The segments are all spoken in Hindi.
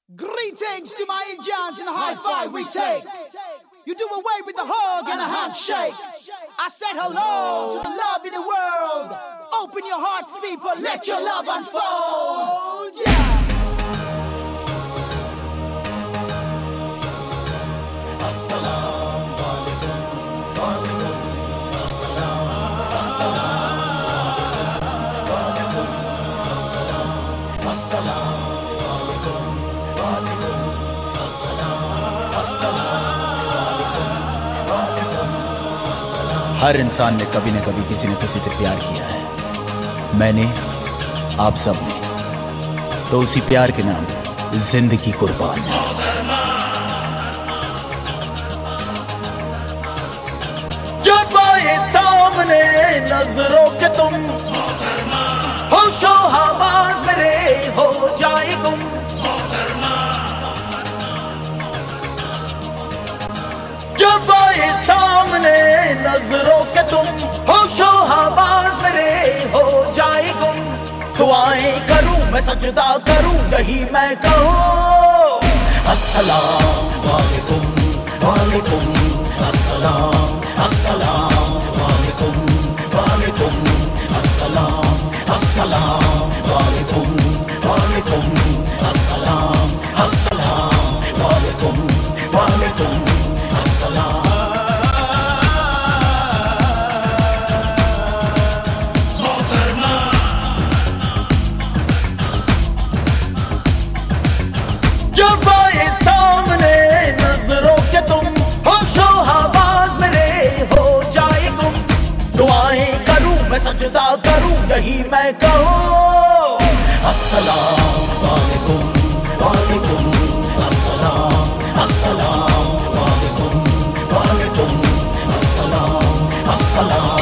Greetings to my Indians and a high five we take. You do away with the hug and a handshake. I said hello to the love in the world. Open your hearts, people, let your love unfold. Yeah. Assalamu alaikum, walaikum assalam, assalamu alaikum, assalamu alaikum, walaikum assalam, assalamu alaikum, assalam। हर इंसान ने कभी न कभी किसी न किसी से प्यार किया है। मैंने, आप सब ने, तो उसी प्यार के नाम जिंदगी कुर्बान। जब आए सामने नजरों के तुम, होशो हवास मेरे हो जाए गुम। जब आए सामने नजरों के तुम, होशो हवास मेरे हो जाए गुम। दुआएं करूं मैं सजदा करूं यही मैं कहूं। अस्सलाम वालेकुम, वालेकुम अस्सलाम, अस्सलाम वालेकुम, वालेकुम अस्सलाम, अस्सलाम वालेकुम, वालेकुम अस्सलाम, अस्सलाम वालेकुम, वालेकुम अस्सलाम। जब आए सामने नजरों के तुम, होशो हवास मेरे हो जाए गुम। दुआएं करूं मैं सजदा करूं यही मैं कहूं। अस्सलाम वालेकुम, वालेकुम अस्सलाम, अस्सलाम वालेकुम, वालेकुम अस्सलाम, अस्सलाम।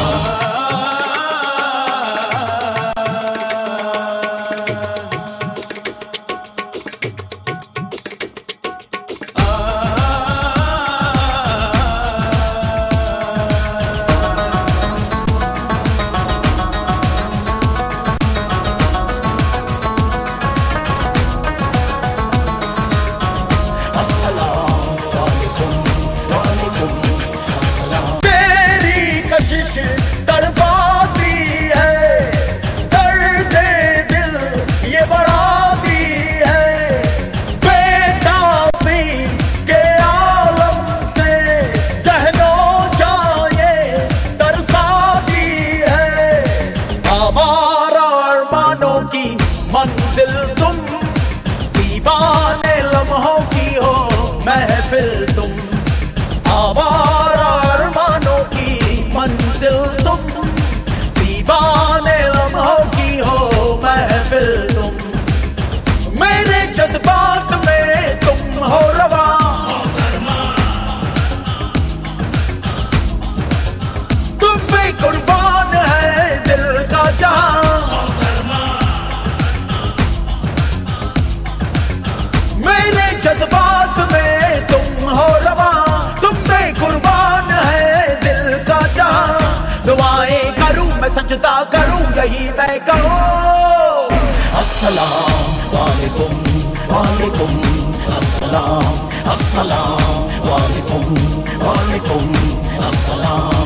तड़पाती है, दर्द दिल ये बढ़ाती है। बेताबी के आलम से ज़हनो जाए तरसाती है। आवारा अरमानों की मंजिल तुम, दीवाने लम्हों की हो महफिल तुम। आवारा अरमानों की मंजिल तुम, दीवाने लम्हों की हो महफिल तुम। मेरे जज्बात में तुम हो रवा, तुम पे कुर्बान है दिल का जहां। मेरे जज्बात में तुम हो रवा, तुम पे कुर्बान है दिल का जहां। दुआएं करूं मैं सजदा करूं यही मैं कहूं। अस्सलाम वालेकुम, वालेकुम अस्सलाम, अस्सलाम वालेकुम, वालेकुम अस्सलाम।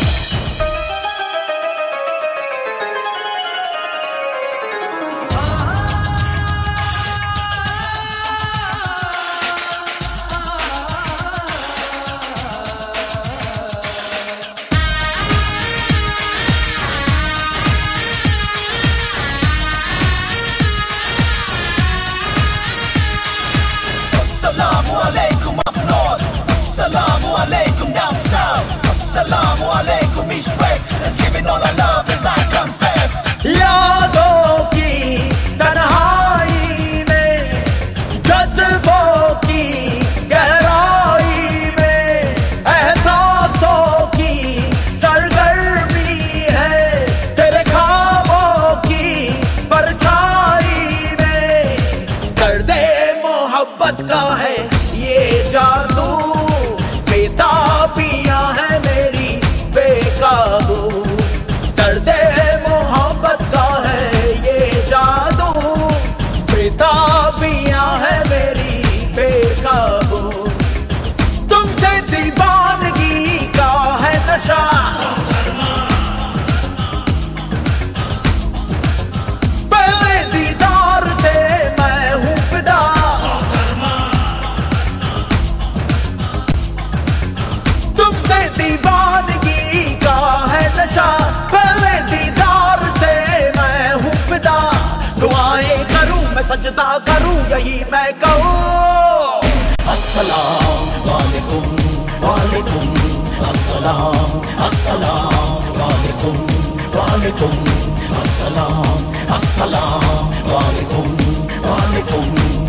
Assalamu alaikum up north, assalamu alaikum down south, assalamu alaikum east west. Let's give it all our love as I confess. यादों की तन्हाई में, जज्बों की गहराई में, एहसासों की सरगर्मी है। तेरे ख्वाबों की परछाई में, दर्दे मोहब्बत का है ये जादू। बेताबियां है मेरी बेकाबू, दर्दे मोहब्बत का है ये जादू। बेताबियां है मेरी नहीं मैं कहूँ। अस्सलाम वालेकुम वालेकुम, अस्सलाम अस्सलाम वालेकुम वालेकुम, अस्सलाम अस्सलाम वालेकुम वालेकुम।